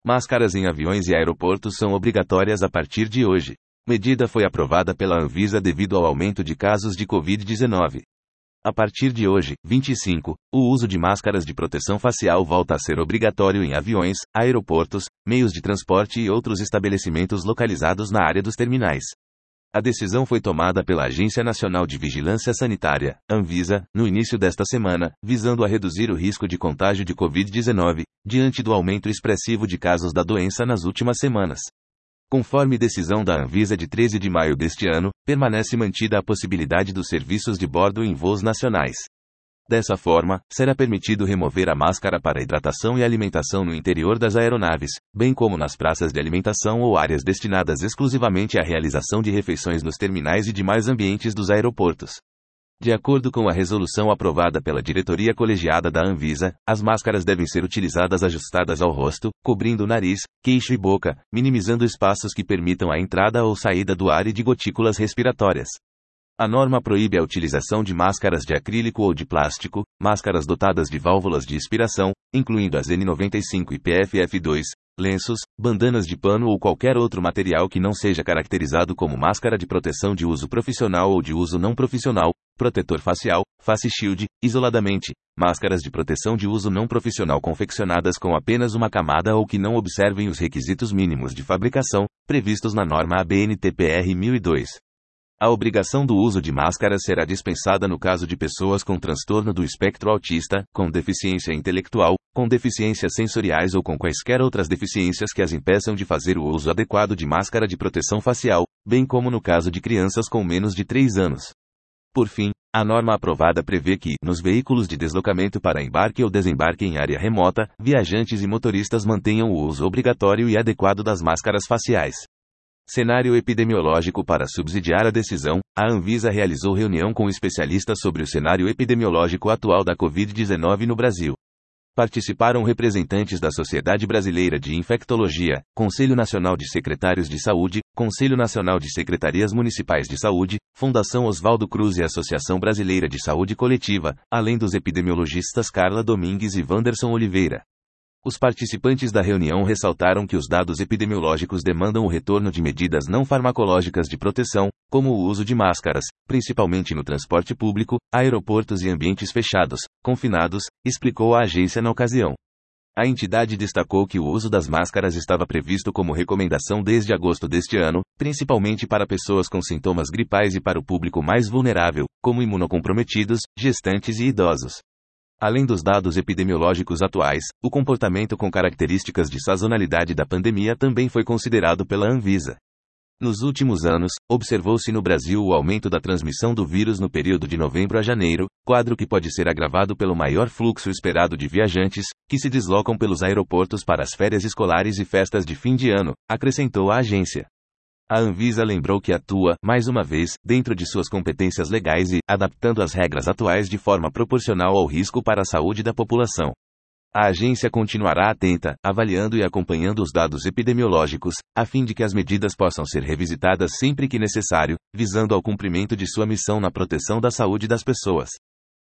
Máscaras em aviões e aeroportos são obrigatórias a partir de hoje. Medida foi aprovada pela Anvisa devido ao aumento de casos de Covid-19. A partir de hoje, 25, o uso de máscaras de proteção facial volta a ser obrigatório em aviões, aeroportos, meios de transporte e outros estabelecimentos localizados na área dos terminais. A decisão foi tomada pela Agência Nacional de Vigilância Sanitária, Anvisa, no início desta semana, visando a reduzir o risco de contágio de Covid-19, diante do aumento expressivo de casos da doença nas últimas semanas. Conforme decisão da Anvisa de 13 de maio deste ano, permanece mantida a possibilidade dos serviços de bordo em voos nacionais. Dessa forma, será permitido remover a máscara para hidratação e alimentação no interior das aeronaves, bem como nas praças de alimentação ou áreas destinadas exclusivamente à realização de refeições nos terminais e demais ambientes dos aeroportos. De acordo com a resolução aprovada pela diretoria colegiada da Anvisa, as máscaras devem ser utilizadas ajustadas ao rosto, cobrindo o nariz, queixo e boca, minimizando espaços que permitam a entrada ou saída do ar e de gotículas respiratórias. A norma proíbe a utilização de máscaras de acrílico ou de plástico, máscaras dotadas de válvulas de expiração, incluindo as N95 e PFF2, lenços, bandanas de pano ou qualquer outro material que não seja caracterizado como máscara de proteção de uso profissional ou de uso não profissional, protetor facial, face shield, isoladamente, máscaras de proteção de uso não profissional confeccionadas com apenas uma camada ou que não observem os requisitos mínimos de fabricação, previstos na norma ABNT-PR 1002. A obrigação do uso de máscaras será dispensada no caso de pessoas com transtorno do espectro autista, com deficiência intelectual, com deficiências sensoriais ou com quaisquer outras deficiências que as impeçam de fazer o uso adequado de máscara de proteção facial, bem como no caso de crianças com menos de 3 anos. Por fim, a norma aprovada prevê que, nos veículos de deslocamento para embarque ou desembarque em área remota, viajantes e motoristas mantenham o uso obrigatório e adequado das máscaras faciais. Cenário epidemiológico. Para subsidiar a decisão, a Anvisa realizou reunião com especialistas sobre o cenário epidemiológico atual da Covid-19 no Brasil. Participaram representantes da Sociedade Brasileira de Infectologia, Conselho Nacional de Secretários de Saúde, Conselho Nacional de Secretarias Municipais de Saúde, Fundação Oswaldo Cruz e Associação Brasileira de Saúde Coletiva, além dos epidemiologistas Carla Domingues e Wanderson Oliveira. Os participantes da reunião ressaltaram que os dados epidemiológicos demandam o retorno de medidas não farmacológicas de proteção, como o uso de máscaras, principalmente no transporte público, aeroportos e ambientes fechados, confinados, explicou a agência na ocasião. A entidade destacou que o uso das máscaras estava previsto como recomendação desde agosto deste ano, principalmente para pessoas com sintomas gripais e para o público mais vulnerável, como imunocomprometidos, gestantes e idosos. Além dos dados epidemiológicos atuais, o comportamento com características de sazonalidade da pandemia também foi considerado pela Anvisa. Nos últimos anos, observou-se no Brasil o aumento da transmissão do vírus no período de novembro a janeiro, quadro que pode ser agravado pelo maior fluxo esperado de viajantes, que se deslocam pelos aeroportos para as férias escolares e festas de fim de ano, acrescentou a agência. A Anvisa lembrou que atua, mais uma vez, dentro de suas competências legais e, adaptando as regras atuais de forma proporcional ao risco para a saúde da população. A agência continuará atenta, avaliando e acompanhando os dados epidemiológicos, a fim de que as medidas possam ser revisitadas sempre que necessário, visando ao cumprimento de sua missão na proteção da saúde das pessoas.